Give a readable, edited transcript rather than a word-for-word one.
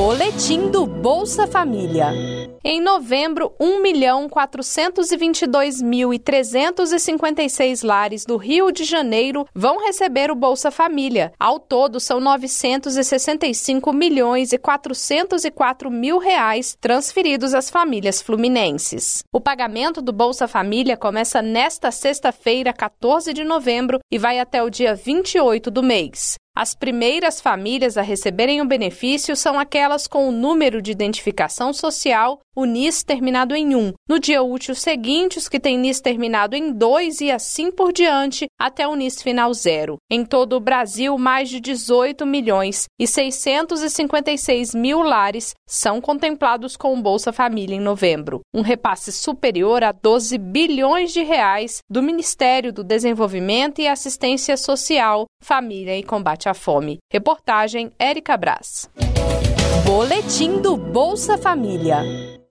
Boletim do Bolsa Família. Em novembro, 1.422.356 lares do Rio de Janeiro vão receber o Bolsa Família. Ao todo, são 965.404.000 reais transferidos às famílias fluminenses. O pagamento do Bolsa Família começa nesta sexta-feira, 14 de novembro, e vai até o dia 28 do mês. As primeiras famílias a receberem o benefício são aquelas com o número de identificação social, o NIS terminado em 1. No dia útil seguinte, os que têm NIS terminado em 2 e assim por diante, até o NIS final 0. Em todo o Brasil, mais de 18.656.000 lares são contemplados com o Bolsa Família em novembro. Um repasse superior a 12 bilhões de reais do Ministério do Desenvolvimento e Assistência Social, Família e Combate à Fome. Reportagem Érica Braz. Boletim do Bolsa Família.